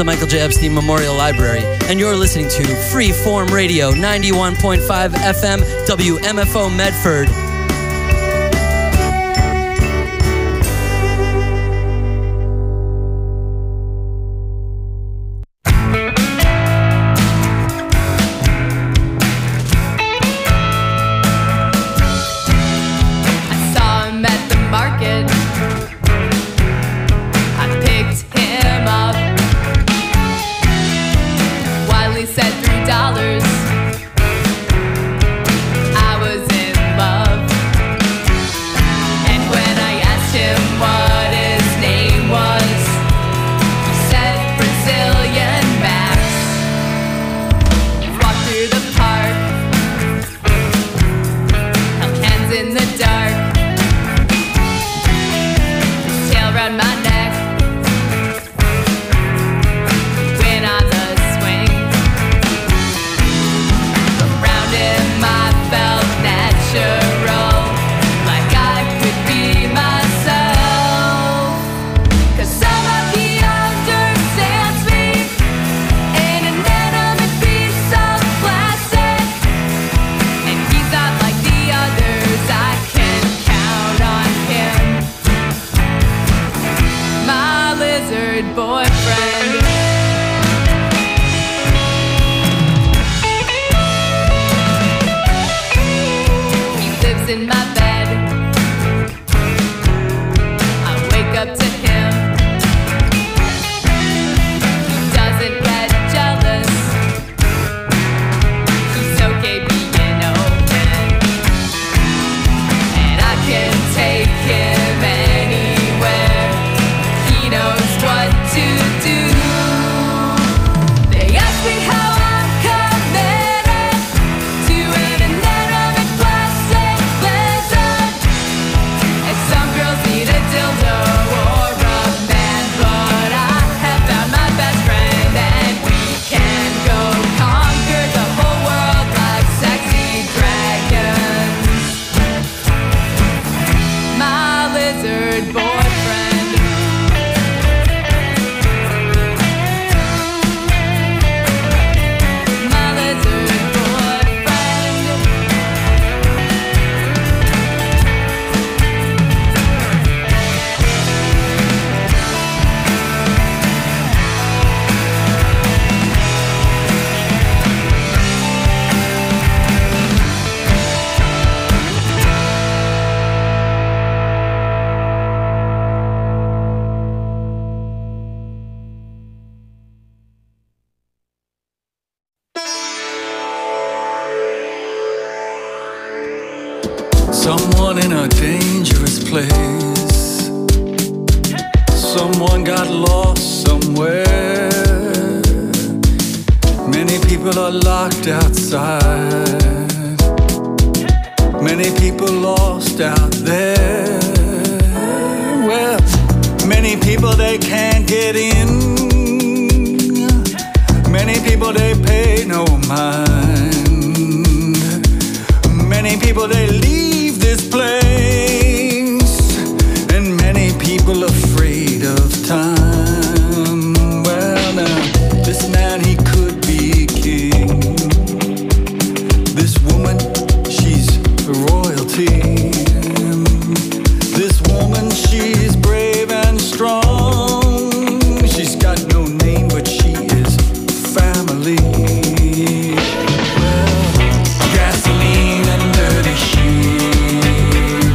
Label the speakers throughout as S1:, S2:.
S1: Michael J. Epstein Memorial Library, and you're listening to Freeform Radio, 91.5 FM, WMFO Medford.
S2: Someone in a dangerous place. Someone got lost somewhere. Many people are locked outside. Many people lost out there. Well, many people they can't get in. Many people they pay no mind. Many people they leave this place, and many people afraid of time. Well, now this man, he could be king. This woman, she's royalty. This woman, she's brave and strong. She's got no name, but she is family. Well, gasoline and dirty sheets.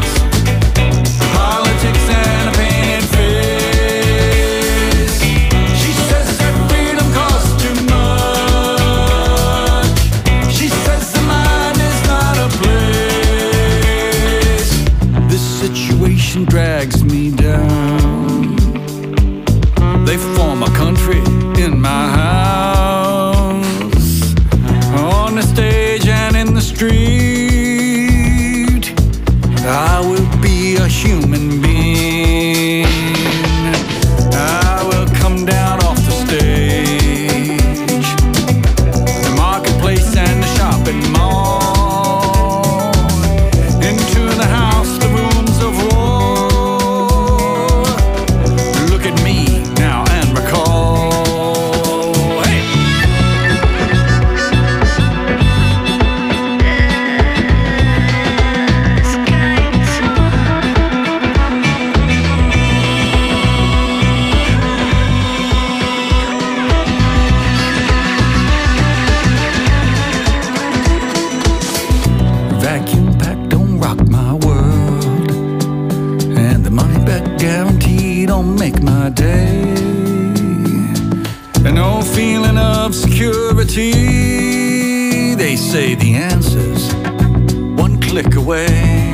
S2: line of security. They say the answer's one click away.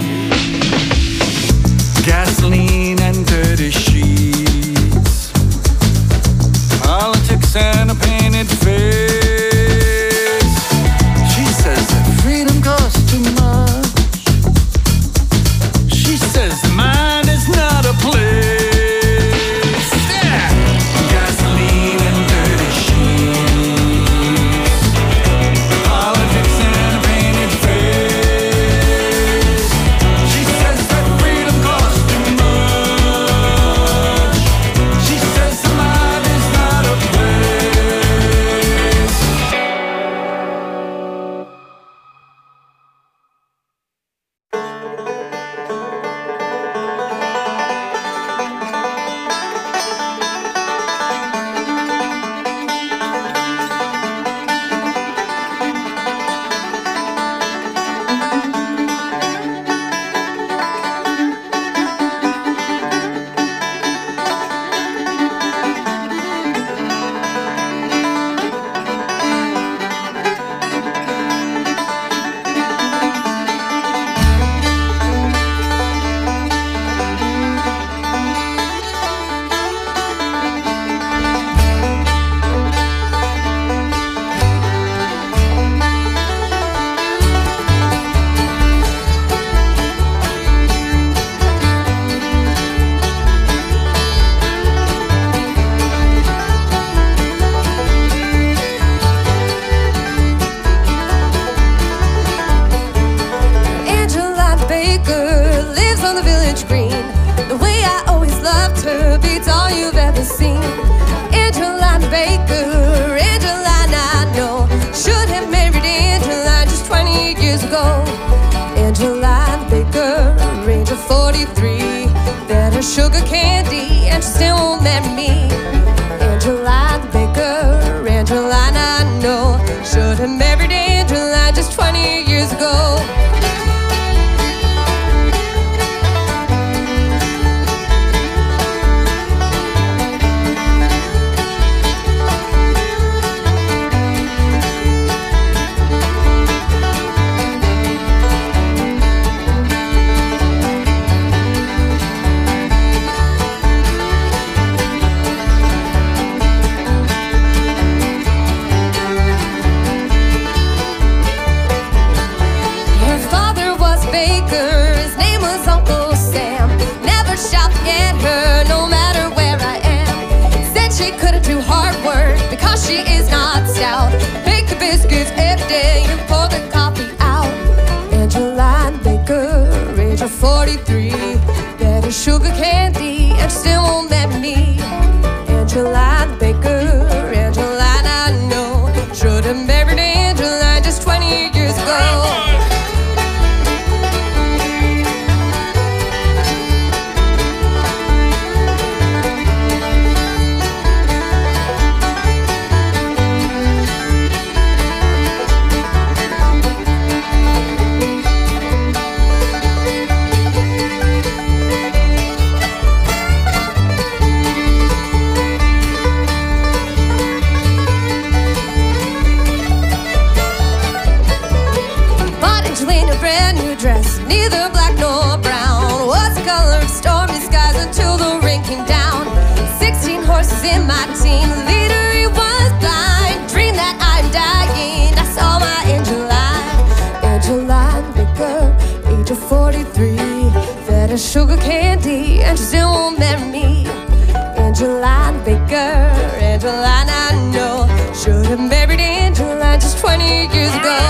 S2: Gasoline and dirty sheets, politics and a painted face. She says that freedom costs too much. She says the mind is not a place. Yeah. Gasoline and dirty sheets, politics and a painted face. She says that freedom costs too much. She says the mind is not a place.
S3: Sugar candy, and she still won't marry me. Angeline Baker, Angeline I know, should have married Angeline just 20 years ago. She is not stout. Bake the biscuits every day and pour the coffee out. Angeline Baker, age of 43, better sugar candy, and she still won't marry me. Angeline Baker, Angeline I know, should have married Angeline just 20 years ago. Neither black nor brown was the color of stormy skies until the rain came down. 16 horses in my team, the leader he was blind. Dream that I'm dying, I saw my Angeline. Angeline Baker, age of 43, fed her sugar candy, and she still won't marry me. Angeline Baker, Angeline I know, should have married Angeline just 20 years ago.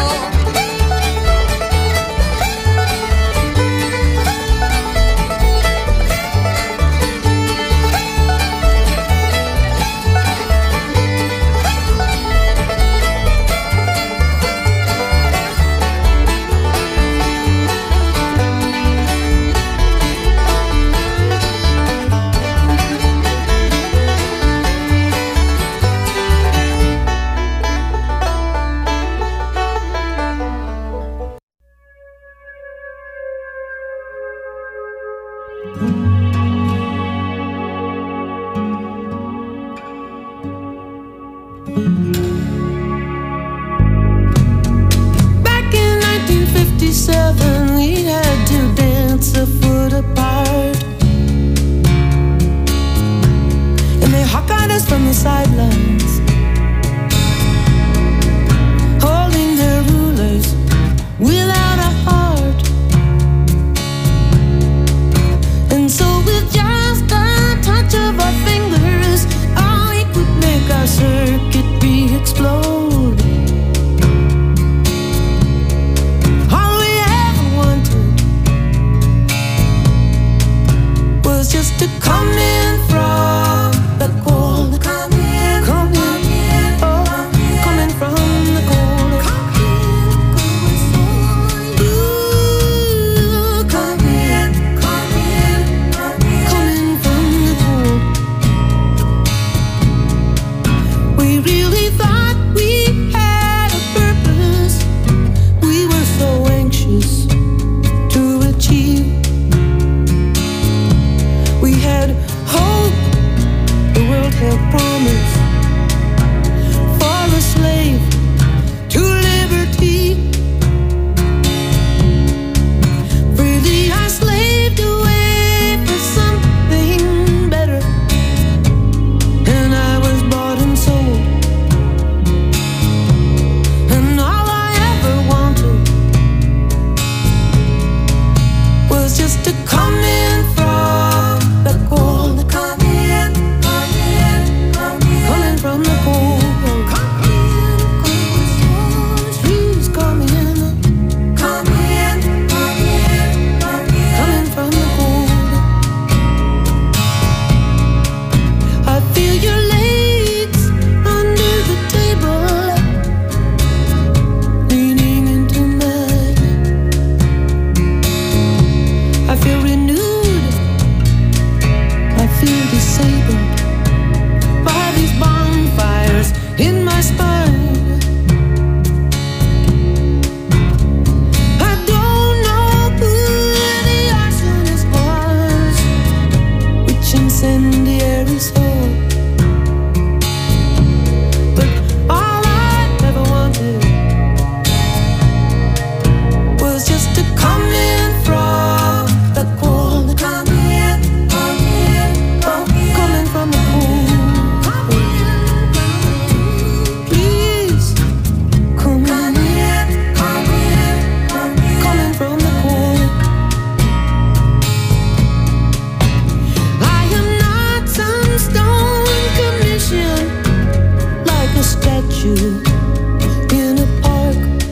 S4: statue in a park.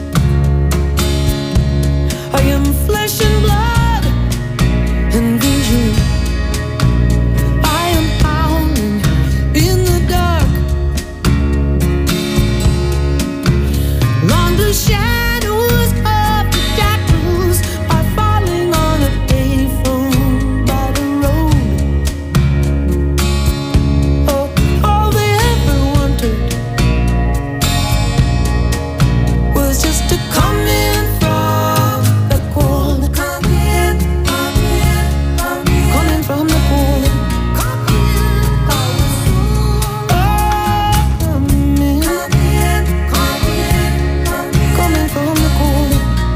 S4: I am flesh and blood and vision. I am howling in the dark. Long the shadows of the shadows are falling on a payphone by the road. Oh, all they ever wanted was just to come in from the cold. Coming from the cold. Coming from the cold.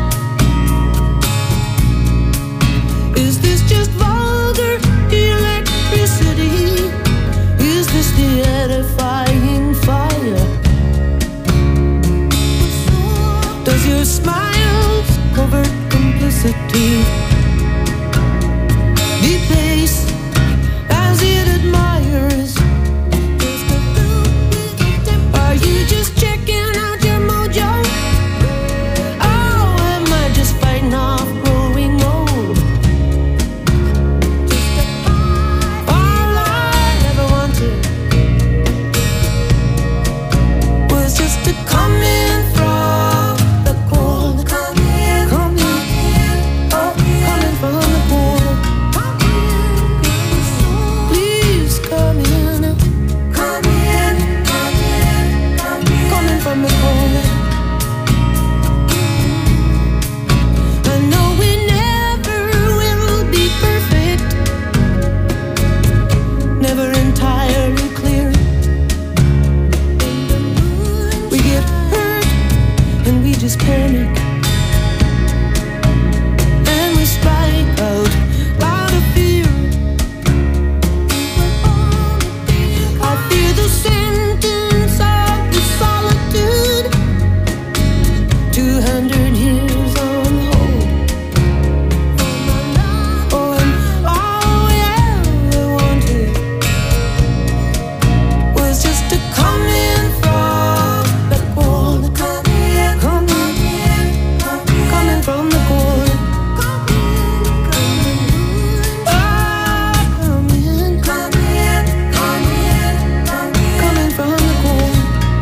S4: Is this just vulgar electricity? Is this the edifying fire? Does your smile's covert complicity debase as it admires? Are you just checking out your mojo? Oh, am I just fighting off growing old? All I ever wanted was just to come in from the cold. Coming from the cold. Please come in. Coming from the cold. I know we never will be perfect, never entirely clear. We get hurt and we just panic, and we strike out of fear. I fear the sentence of the solitude, 200 years on hold. Oh, and all we ever wanted was just to come in from the cold. Coming from the cold. Coming from the cold.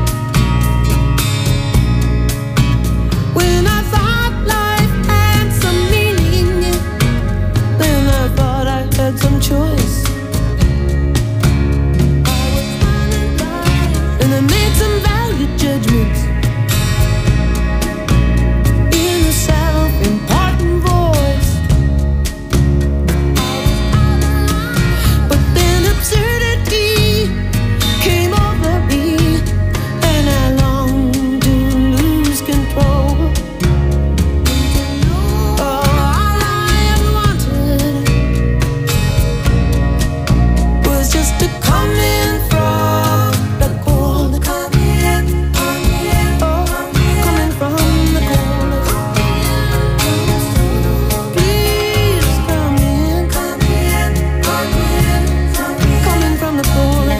S4: When I thought life had some meaning, then I thought I had some choice. And I made some value judgments in a self-important voice. But then absurdity came over me, and I longed to lose control. All I ever wanted was just to come in from the cold. Coming from the cold. Please come in. Coming from the cold.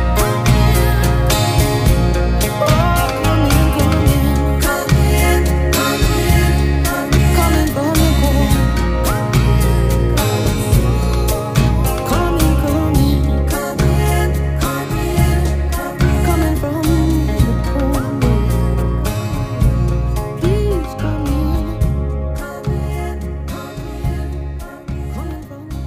S4: Oh, come in. Coming from the cold. Coming from the cold. Please come in. Coming from the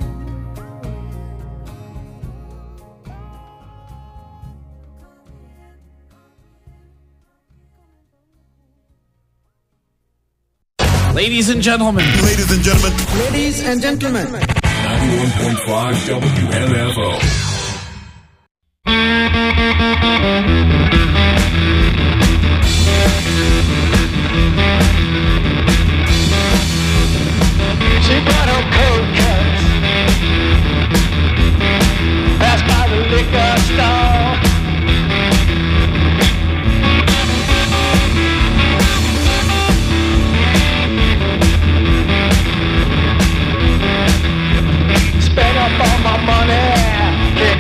S5: Ladies and gentlemen.
S6: Ladies and gentlemen.
S7: Ladies and gentlemen.
S8: 91.5 WMFO.
S2: She brought her cold cuts, passed by the liquor store. Spent up all my money,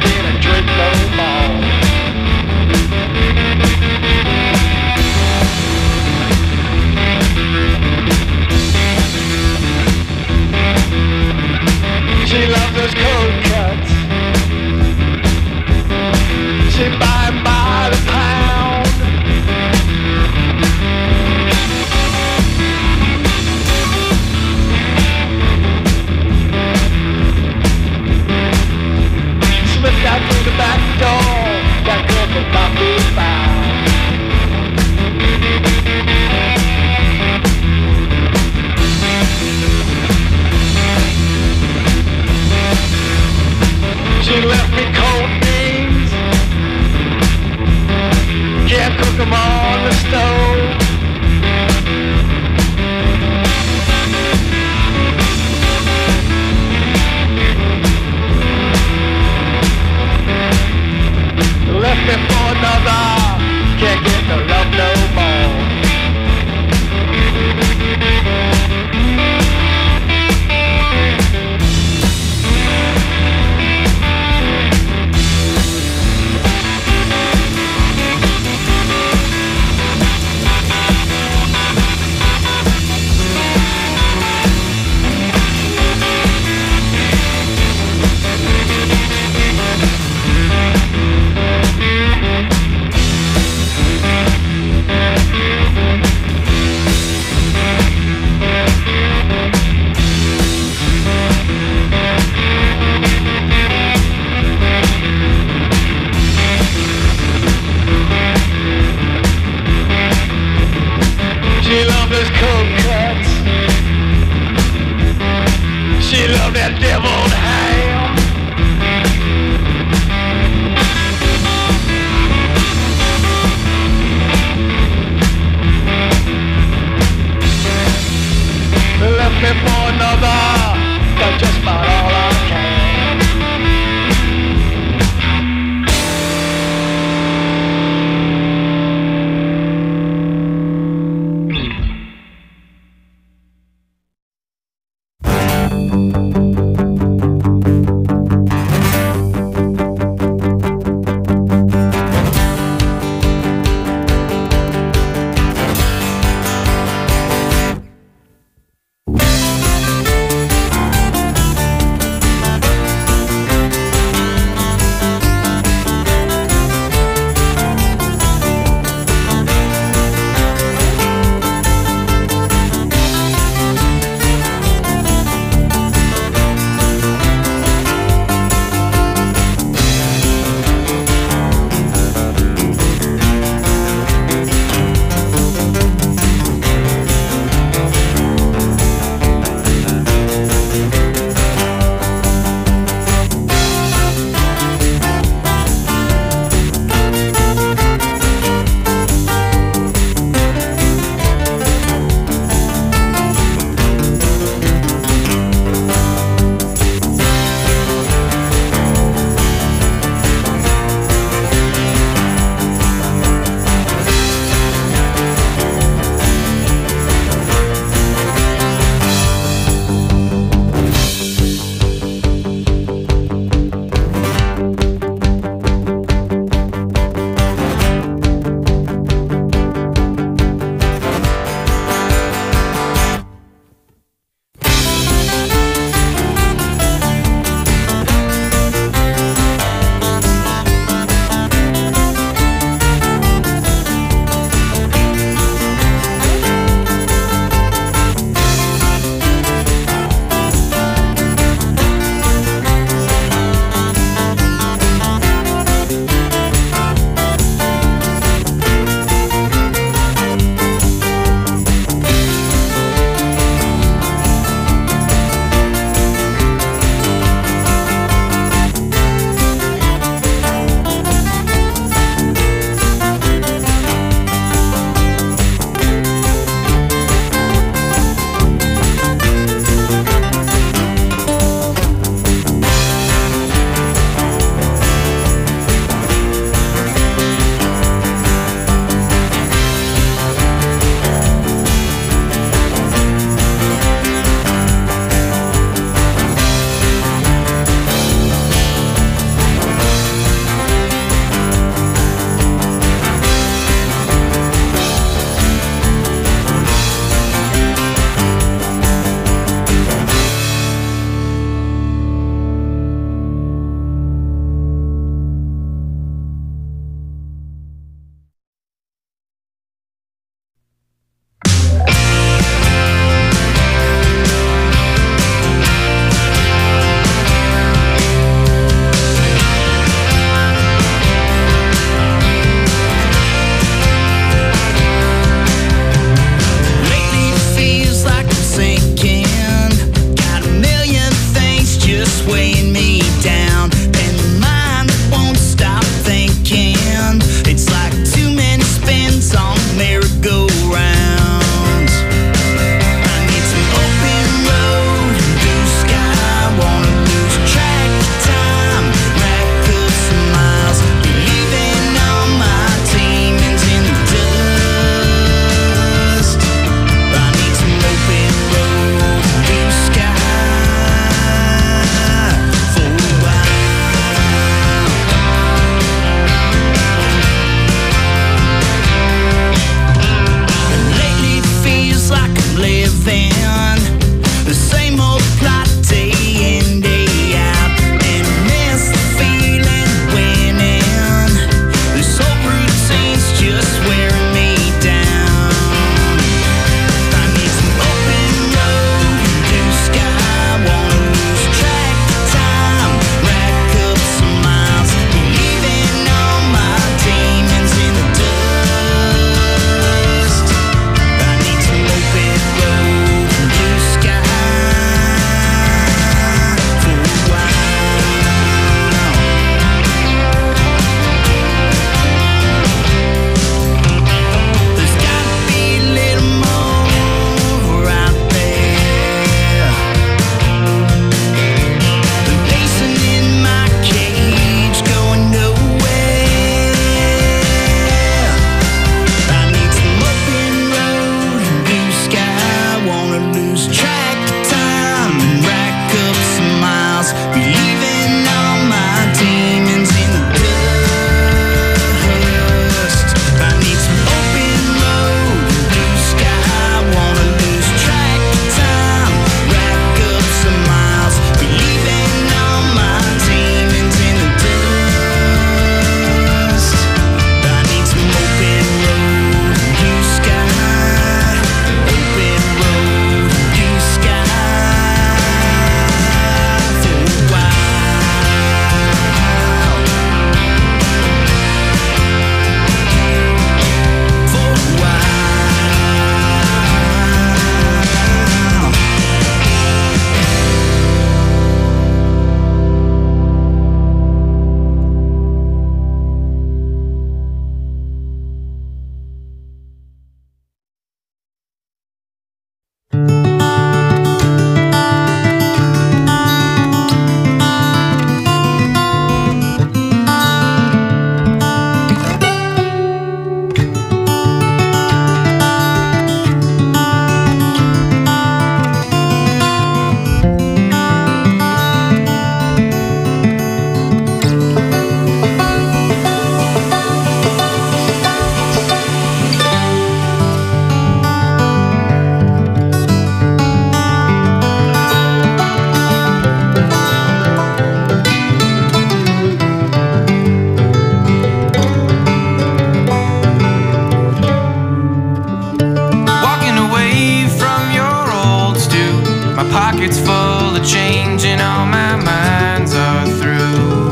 S6: pockets full of change and all my minds are through.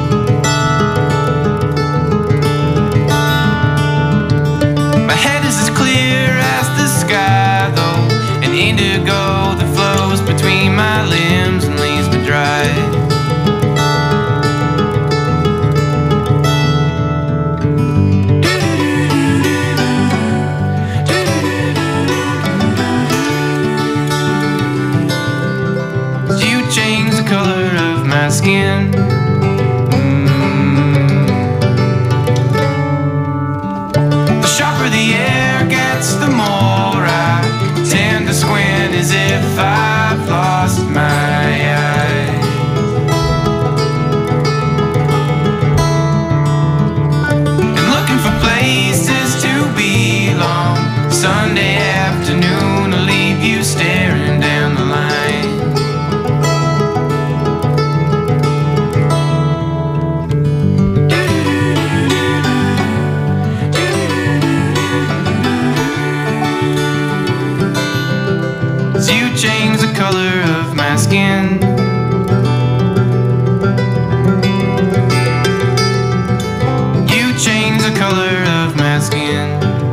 S6: My head is as clear as the sky though, an indigo that flows between my limbs and leaves me dry. Skin. The sharper the air gets, the more I tend to squint as if I've lost my eye. And looking for places to belong. Sunday afternoon will leave you staring down the line. Change the color of my skin. You change the color of my skin.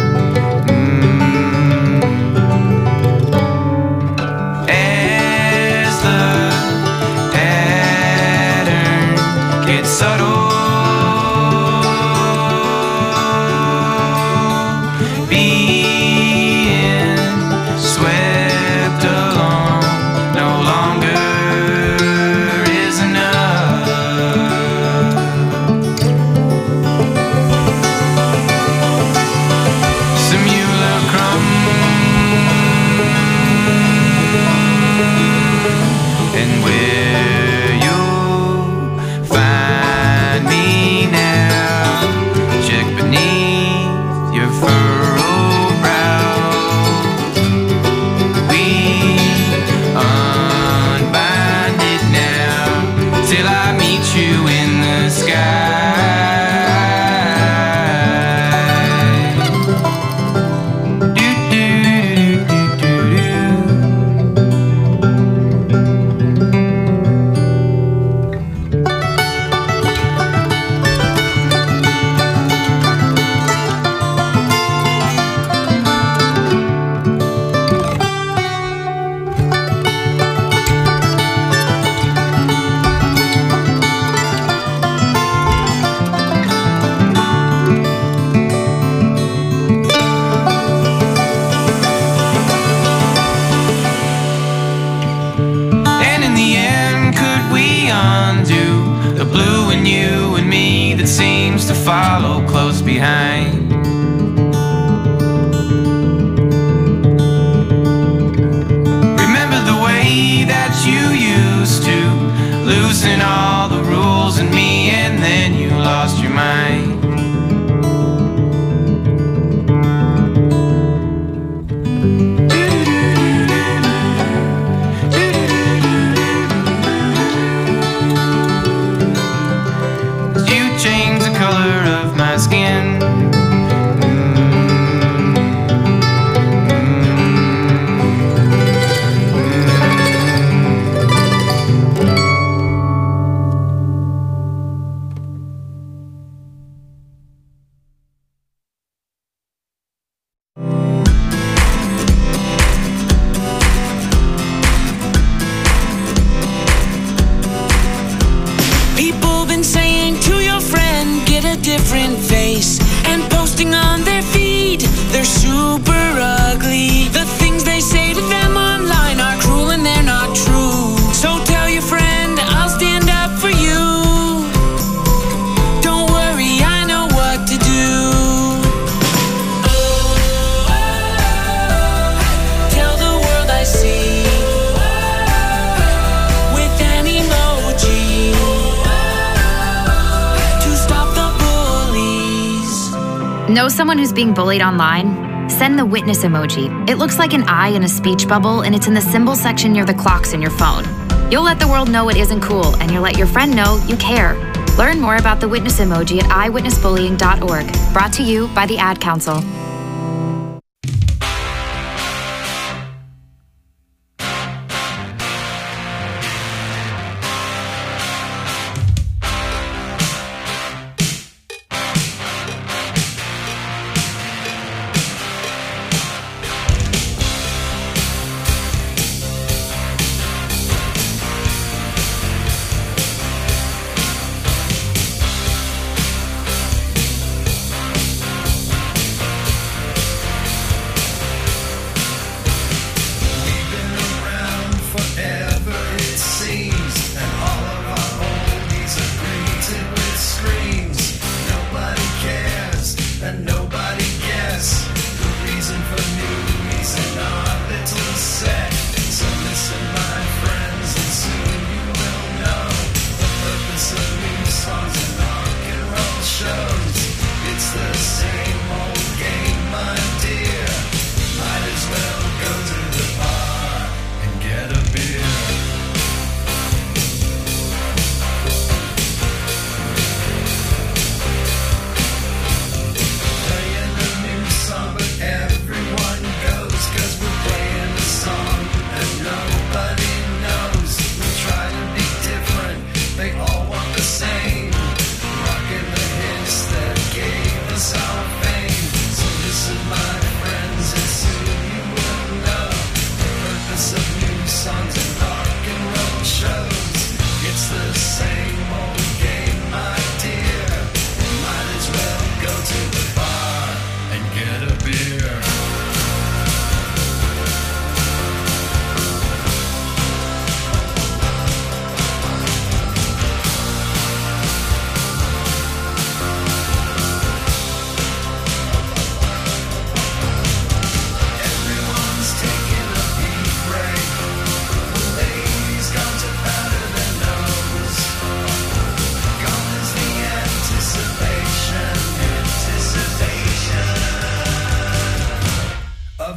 S6: As the pattern gets subtle, being swept along no longer is enough. Simulacrum, and where you'll find me now, check beneath your furrowed brow. We unbind it now till I meet you in the sky. Do, do, do, do, do, and in the end, could we undo the blue in you and me that seems to follow close behind? Remember the way that you used to loosen all the rules in me and then you lost your mind. You change the color of my skin.
S4: People been saying to your friend, get a different face, and posting on their feed, they're super ugly. The things they say to them online are cruel and they're not true. So tell your friend, I'll stand up for you. Don't worry, I know what to do. Tell the world I see with an emoji to stop the bullies.
S7: Know someone who's being bullied online? Send the witness emoji. It looks like an eye in a speech bubble, and it's in the symbol section near the clocks in your phone. You'll let the world know it isn't cool, and you'll let your friend know you care. Learn more about the witness emoji at iWitnessBullying.org. Brought to you by the Ad Council.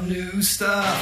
S2: of new stuff.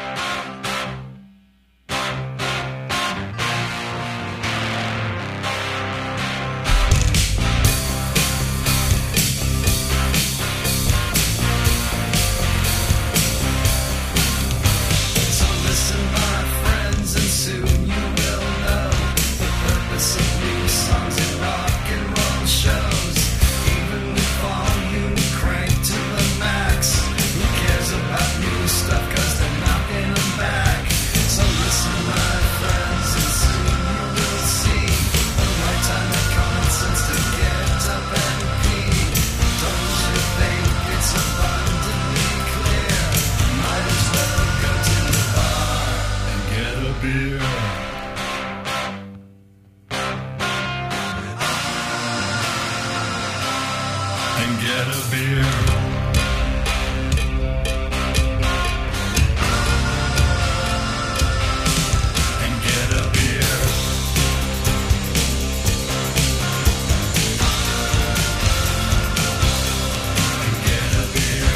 S2: So listen, my friends, and soon you will know the purpose of new songs and rock and roll shows. Even with volume cranked to the max, who cares about new stuff, 'cause they're knocking them back. So listen, my friends, and soon you will see the right time and common sense to get up and pee. Don't you think it's abundantly clear? Might as well go to the bar and get a beer. And get a beer. And get a beer. And get a beer.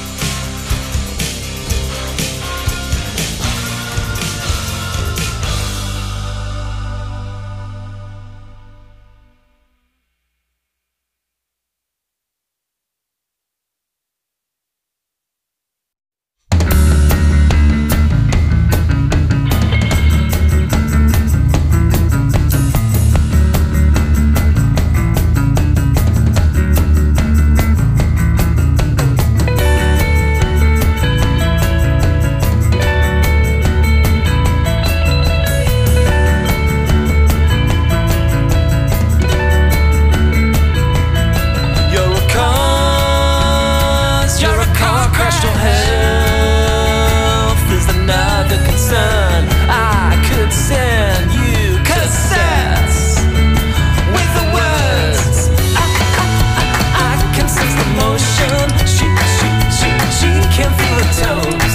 S2: You're a car crash to health is another concern. I could send you cassettes with the words. I can sense the motion. She can feel her toes.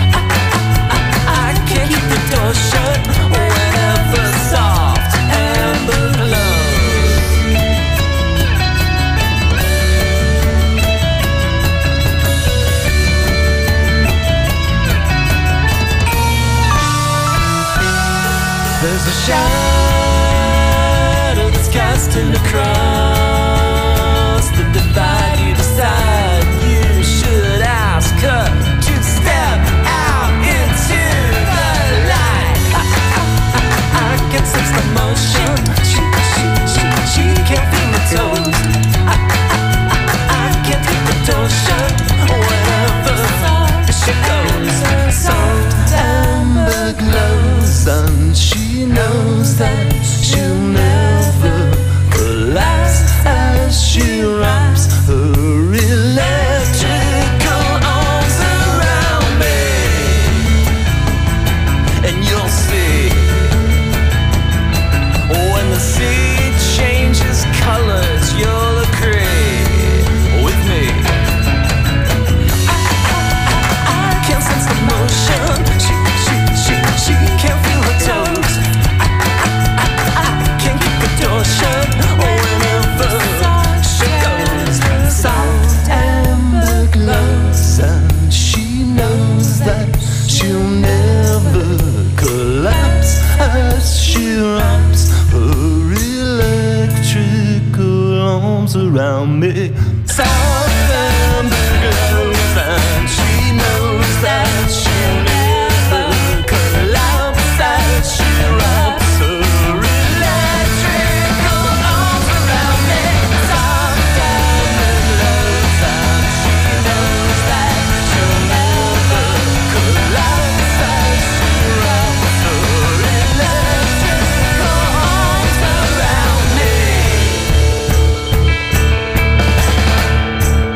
S2: I can't keep the door shut whenever soft amber glows. There's a shadow that's casting across the divide. You decide you should ask her to step out into the light. I can sense the motion. She can't feel my toes. I can't keep the door shut whenever she goes. Soft amber glows, and she knows that she'll never collapse as she wraps her electrical arms around me. And you'll see when the sea changes colors, you'll agree with me. I can sense the motion. She can't feel her toes. I can't keep the door shut whenever she goes. Soft amber glows, and she knows that she'll never collapse as she wraps her electrical arms around me. Soft amber glows, and she knows that she'll never collapse as she wraps her electrical arms around me. Soft amber glows, and she knows that she'll never collapse as she wraps her electrical arms around me.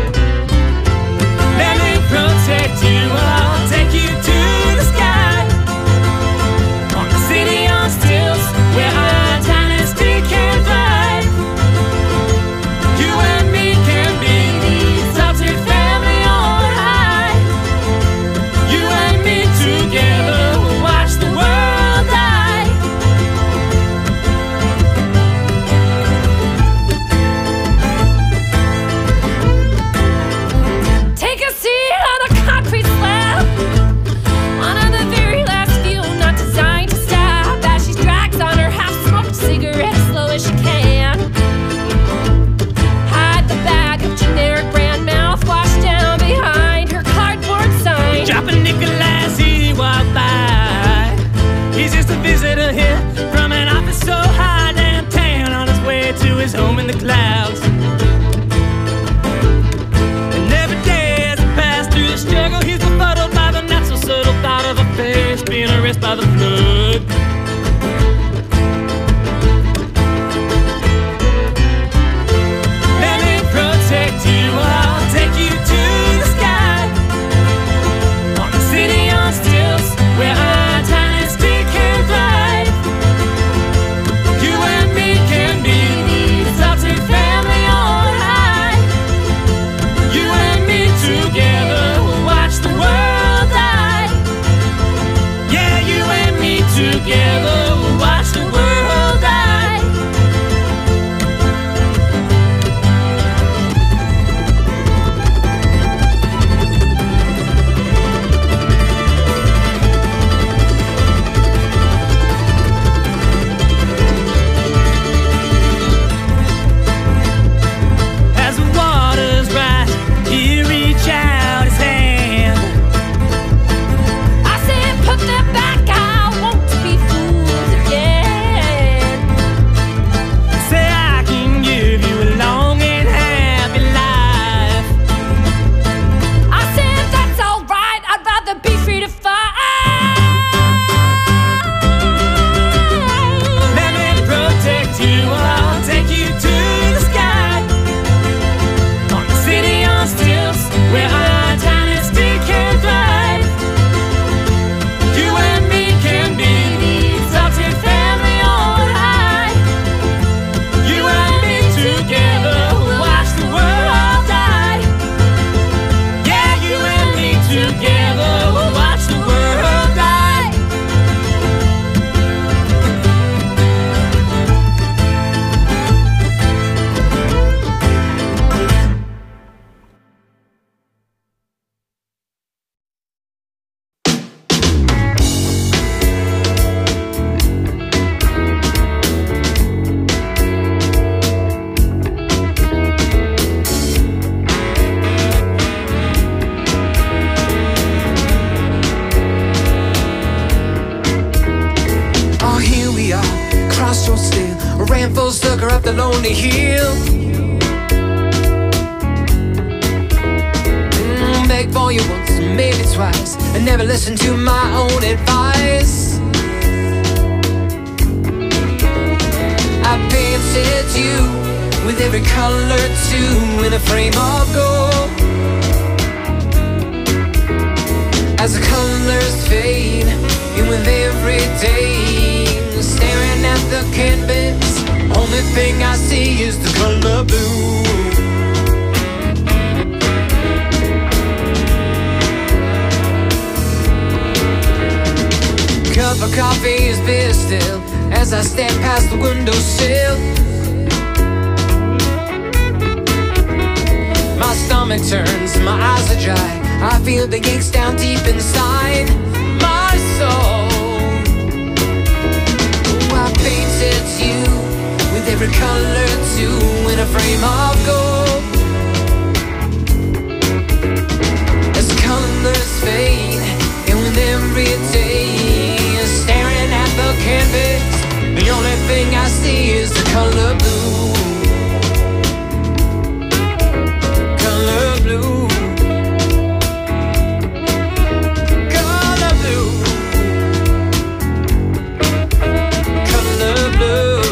S2: Thank
S9: by the flood. Let me protect you, I'll take you to the sky. On the city on stilts, where our tiny stick can fly. You and me can be the adopted family on high. You and me together will watch the world die. Yeah, you and me together will watch the world die. As the waters rise, he reach out his hand.
S3: I said, put them back, I want to be fooled again.
S9: Say I can give you a long and happy life.
S3: I said, that's alright, I'd rather be free to fly.
S9: Let me protect you, I'll take you to the sky. On the city on stilts, where our tiny stick can fly. You and me can be the adopted family on high. You and me together will watch the world die. Yeah, you and me together will watch the world die.
S2: Oh, here we are, crossroads still. Ran full sucker up the lonely hill. Begged for you once, maybe twice, and never listened to my own advice. I painted you with every color too, in a frame of gold. As the colors fade, and with every day, staring at the canvas, only thing I see is the color blue. Cup of coffee is bitter still, as I step past the windowsill. My stomach turns, my eyes are dry. I feel the aches down deep inside my soul. Oh, I painted you with every color too, in a frame of gold. As the colors fade, and with every day, staring at the canvas, the only thing I see is the color blue. Color blue. Color blue. Color blue.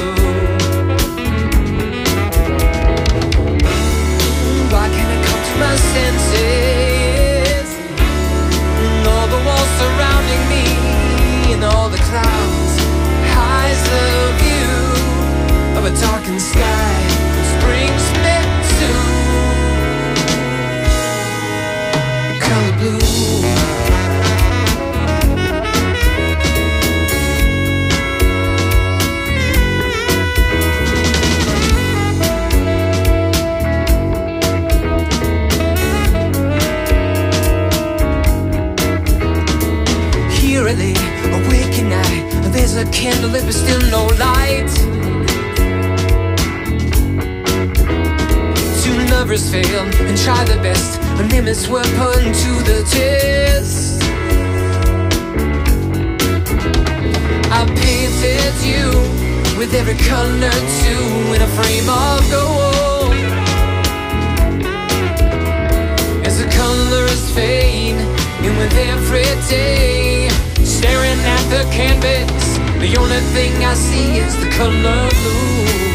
S2: Why can't I come to my senses? All the walls surrounding me, and all the clouds hides the view of a darkened sky, which brings me to color blue. Here I lay, awake at night. There's a candle lit but still no light. Two lovers fail and try their best, and limits were put to the test. I painted you with every color too, in a frame of gold. As the colors fade, and with every day, staring at
S10: the canvas, the only thing I see is the color blue.